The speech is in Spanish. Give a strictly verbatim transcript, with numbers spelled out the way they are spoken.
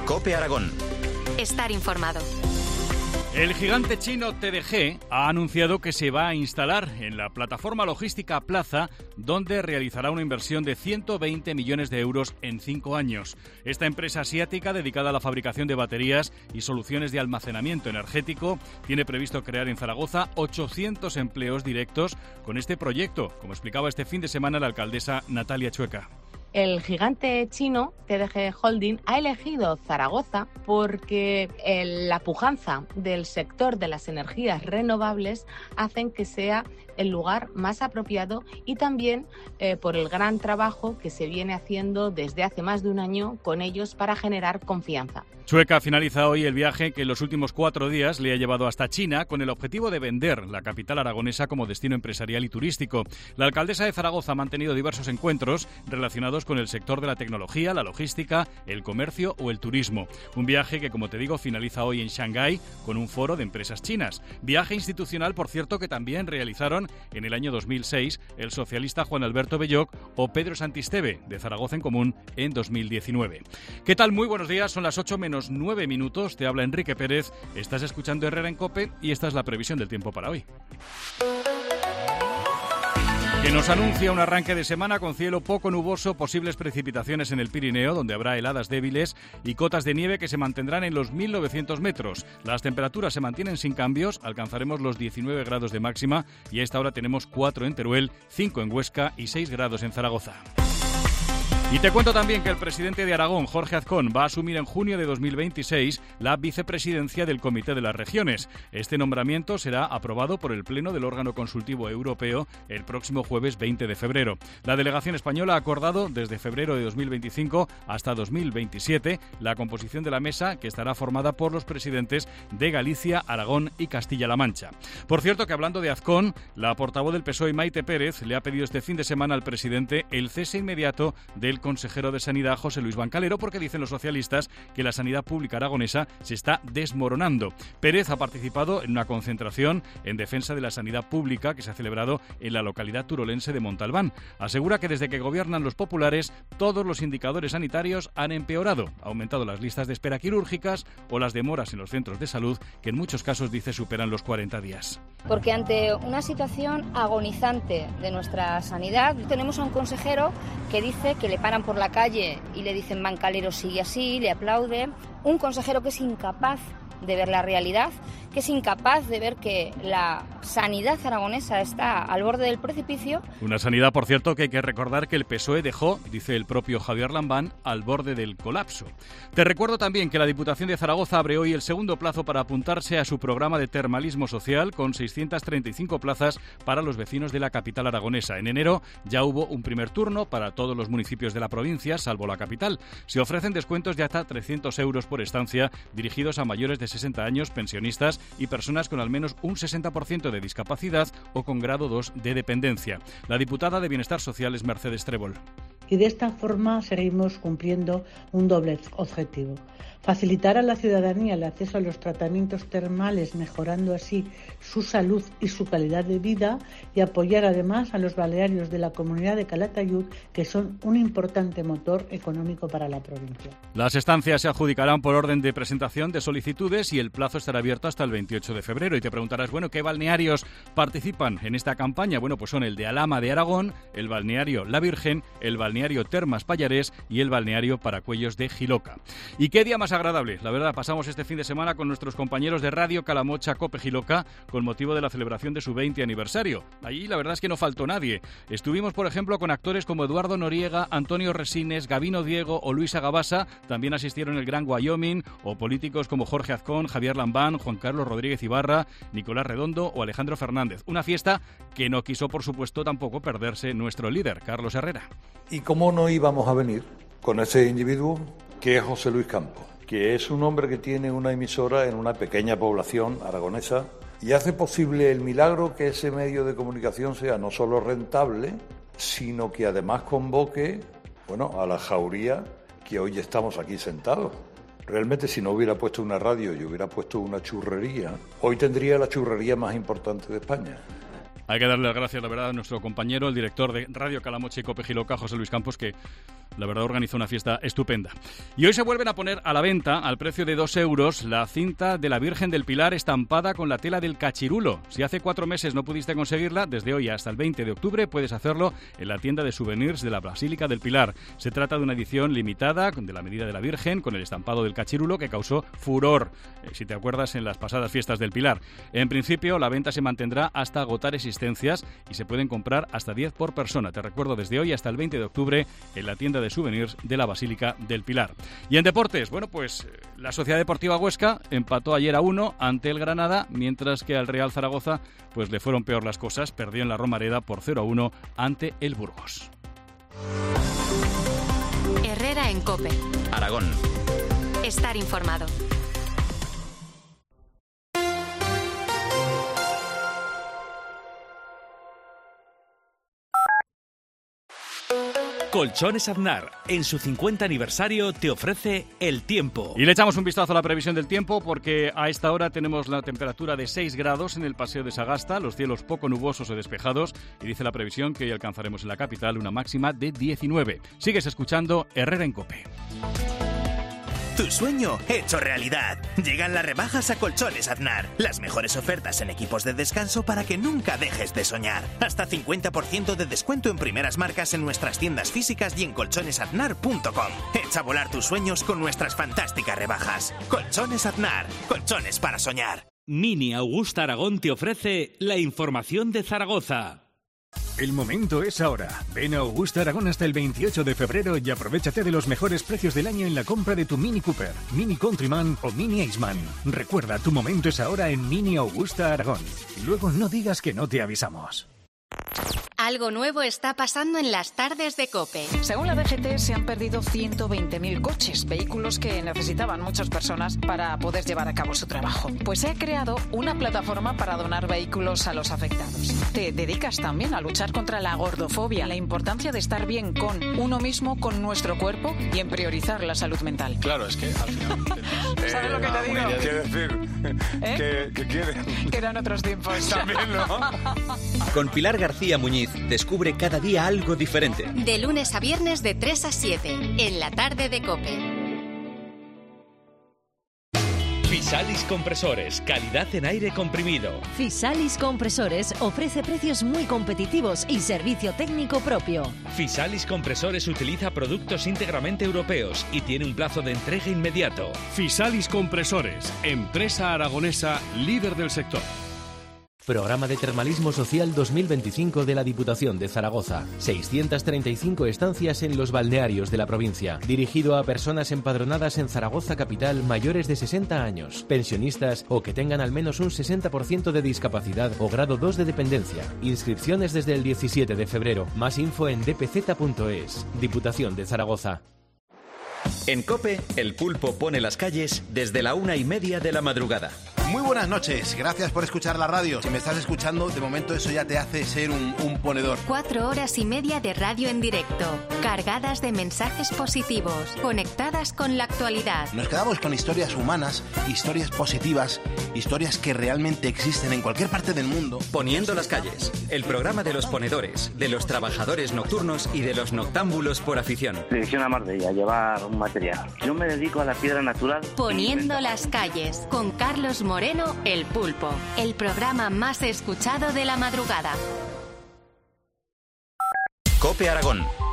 COPE Aragón. Estar informado. El gigante chino T D G ha anunciado que se va a instalar en la plataforma logística Plaza, donde realizará una inversión de ciento veinte millones de euros en cinco años. Esta empresa asiática, dedicada a la fabricación de baterías y soluciones de almacenamiento energético, tiene previsto crear en Zaragoza ochocientos empleos directos con este proyecto, como explicaba este fin de semana la alcaldesa Natalia Chueca. El gigante chino T D G Holding ha elegido Zaragoza porque el, la pujanza del sector de las energías renovables hacen que sea el lugar más apropiado y también eh, por el gran trabajo que se viene haciendo desde hace más de un año con ellos para generar confianza. Chueca finaliza hoy el viaje que en los últimos cuatro días le ha llevado hasta China con el objetivo de vender la capital aragonesa como destino empresarial y turístico. La alcaldesa de Zaragoza ha mantenido diversos encuentros relacionados con el sector de la tecnología, la logística, el comercio o el turismo. Un viaje que, como te digo, finaliza hoy en Shanghái con un foro de empresas chinas. Viaje institucional, por cierto, que también realizaron en el año dos mil seis el socialista Juan Alberto Belloc o Pedro Santisteve, de Zaragoza en Común, en dos mil diecinueve. ¿Qué tal? Muy buenos días, son las ocho menos nueve minutos, te habla Enrique Pérez, estás escuchando Herrera en COPE y esta es la previsión del tiempo para hoy. Que nos anuncia un arranque de semana con cielo poco nuboso, posibles precipitaciones en el Pirineo, donde habrá heladas débiles y cotas de nieve que se mantendrán en los mil novecientos metros. Las temperaturas se mantienen sin cambios, alcanzaremos los diecinueve grados de máxima y a esta hora tenemos cuatro en Teruel, cinco en Huesca y seis grados en Zaragoza. Y te cuento también que el presidente de Aragón, Jorge Azcón, va a asumir en junio de dos mil veintiséis la vicepresidencia del Comité de las Regiones. Este nombramiento será aprobado por el Pleno del órgano consultivo europeo el próximo jueves veinte de febrero. La delegación española ha acordado desde febrero de dos mil veinticinco hasta dos mil veintisiete la composición de la mesa, que estará formada por los presidentes de Galicia, Aragón y Castilla-La Mancha. Por cierto que hablando de Azcón, la portavoz del P S O E, Maite Pérez, le ha pedido este fin de semana al presidente el cese inmediato del consejero de Sanidad, José Luis Bancalero, porque dicen los socialistas que la sanidad pública aragonesa se está desmoronando. Pérez ha participado en una concentración en defensa de la sanidad pública que se ha celebrado en la localidad turolense de Montalbán. Asegura que desde que gobiernan los populares, todos los indicadores sanitarios han empeorado. Ha aumentado las listas de espera quirúrgicas o las demoras en los centros de salud, que en muchos casos, dice, superan los cuarenta días. Porque ante una situación agonizante de nuestra sanidad, tenemos a un consejero que dice que le paran por la calle y le dicen Bancalero sigue así, le aplaude. Un consejero que es incapaz de ver la realidad, que es incapaz de ver que la sanidad aragonesa está al borde del precipicio. Una sanidad, por cierto, que hay que recordar que el P S O E dejó, dice el propio Javier Lambán, al borde del colapso. Te recuerdo también que la Diputación de Zaragoza abre hoy el segundo plazo para apuntarse a su programa de termalismo social con seiscientas treinta y cinco plazas para los vecinos de la capital aragonesa. En enero ya hubo un primer turno para todos los municipios de la provincia, salvo la capital. Se ofrecen descuentos de hasta trescientos euros por estancia dirigidos a mayores de sesenta años, pensionistas y personas con al menos un sesenta por ciento de discapacidad o con grado dos de dependencia. La diputada de Bienestar Social es Mercedes Trébol. Y de esta forma seguimos cumpliendo un doble objetivo: facilitar a la ciudadanía el acceso a los tratamientos termales, mejorando así su salud y su calidad de vida, y apoyar además a los balnearios de la comunidad de Calatayud, que son un importante motor económico para la provincia. Las estancias se adjudicarán por orden de presentación de solicitudes y el plazo estará abierto hasta el veintiocho de febrero. Y te preguntarás, bueno, ¿qué balnearios participan en esta campaña? Bueno, pues son el de Alhama de Aragón, el balneario La Virgen, el balneario Termas Pallarés y el balneario Paracuellos de Jiloca. ¿Y qué día más agradable? La verdad, pasamos este fin de semana con nuestros compañeros de Radio Calamocha Cope Jiloca con motivo de la celebración de su veinte aniversario. Allí la verdad es que no faltó nadie. Estuvimos, por ejemplo, con actores como Eduardo Noriega, Antonio Resines, Gabino Diego o Luisa Gabasa. También asistieron el Gran Wyoming o políticos como Jorge Azcón, Javier Lambán, Juan Carlos Rodríguez Ibarra, Nicolás Redondo o Alejandro Fernández. Una fiesta que no quiso, por supuesto, tampoco perderse nuestro líder, Carlos Herrera. ¿Y cómo no íbamos a venir con ese individuo que es José Luis Campos, que es un hombre que tiene una emisora en una pequeña población aragonesa y hace posible el milagro que ese medio de comunicación sea no solo rentable, sino que además convoque, bueno, a la jauría que hoy estamos aquí sentados? Realmente, si no hubiera puesto una radio y hubiera puesto una churrería, hoy tendría la churrería más importante de España. Hay que darle las gracias, la verdad, a nuestro compañero, el director de Radio Calamocha y Cope Jiloca, José Luis Campos, que La verdad, organizó una fiesta estupenda. Y hoy se vuelven a poner a la venta, al precio de dos euros, la cinta de la Virgen del Pilar estampada con la tela del cachirulo. Si hace cuatro meses no pudiste conseguirla, desde hoy hasta el veinte de octubre puedes hacerlo en la tienda de souvenirs de la Basílica del Pilar. Se trata de una edición limitada de la medida de la Virgen con el estampado del cachirulo que causó furor, eh, si te acuerdas, en las pasadas fiestas del Pilar. En principio, la venta se mantendrá hasta agotar existencias y se pueden comprar hasta diez por persona. Te recuerdo, desde hoy hasta el veinte de octubre en la tienda de souvenirs de la Basílica del Pilar. Y en deportes, bueno, pues la Sociedad Deportiva Huesca empató ayer a uno ante el Granada, mientras que al Real Zaragoza pues le fueron peor las cosas, perdió en la Romareda por cero a uno ante el Burgos. Herrera en COPE. Aragón. Estar informado. Colchones Aznar, en su cincuenta aniversario, te ofrece el tiempo. Y le echamos un vistazo a la previsión del tiempo porque a esta hora tenemos la temperatura de seis grados en el Paseo de Sagasta, los cielos poco nubosos o despejados, y dice la previsión que hoy alcanzaremos en la capital una máxima de diecinueve. Sigues escuchando Herrera en COPE. Tu sueño hecho realidad. Llegan las rebajas a Colchones Aznar. Las mejores ofertas en equipos de descanso para que nunca dejes de soñar. Hasta cincuenta por ciento de descuento en primeras marcas en nuestras tiendas físicas y en colchones aznar punto com. Echa a volar tus sueños con nuestras fantásticas rebajas. Colchones Aznar. Colchones para soñar. Mini Augusta Aragón te ofrece la información de Zaragoza. El momento es ahora. Ven a Augusta Aragón hasta el veintiocho de febrero y aprovéchate de los mejores precios del año en la compra de tu Mini Cooper, Mini Countryman o Mini Aceman. Recuerda, tu momento es ahora en Mini Augusta Aragón. Luego no digas que no te avisamos. Algo nuevo está pasando en las tardes de COPE. Según la D G T, se han perdido ciento veinte mil coches, vehículos que necesitaban muchas personas para poder llevar a cabo su trabajo. Pues se ha creado una plataforma para donar vehículos a los afectados. Te dedicas también a luchar contra la gordofobia, la importancia de estar bien con uno mismo, con nuestro cuerpo y en priorizar la salud mental. Claro, es que al final... ¿Sabes eh, lo que te digo? Quiere decir ¿Eh? que, que quiere... Que eran otros tiempos. También, ¿no? Con Pilar García Muñiz, descubre cada día algo diferente. De lunes a viernes de tres a siete, en la tarde de COPE. Fisalis Compresores, calidad en aire comprimido. Fisalis Compresores ofrece precios muy competitivos y servicio técnico propio. Fisalis Compresores utiliza productos íntegramente europeos y tiene un plazo de entrega inmediato. Fisalis Compresores, empresa aragonesa líder del sector. Programa de Termalismo Social dos mil veinticinco de la Diputación de Zaragoza. seiscientas treinta y cinco estancias en los balnearios de la provincia. Dirigido a personas empadronadas en Zaragoza capital mayores de sesenta años, pensionistas o que tengan al menos un sesenta por ciento de discapacidad o grado dos de dependencia. Inscripciones desde el diecisiete de febrero. Más info en d p z punto es. Diputación de Zaragoza. En COPE, el pulpo pone las calles desde la una y media de la madrugada. Muy buenas noches, gracias por escuchar la radio. Si me estás escuchando, de momento eso ya te hace ser un, un ponedor. Cuatro horas y media de radio en directo, cargadas de mensajes positivos, conectadas con la actualidad. Nos quedamos con historias humanas, historias positivas, historias que realmente existen en cualquier parte del mundo. Poniendo las calles, el programa de los ponedores, de los trabajadores nocturnos y de los noctámbulos por afición. Dirección a Marbella, llevar un material. Yo me dedico a la piedra natural. Poniendo las calles, con Carlos Moreno, El Pulpo, el programa más escuchado de la madrugada. COPE Aragón.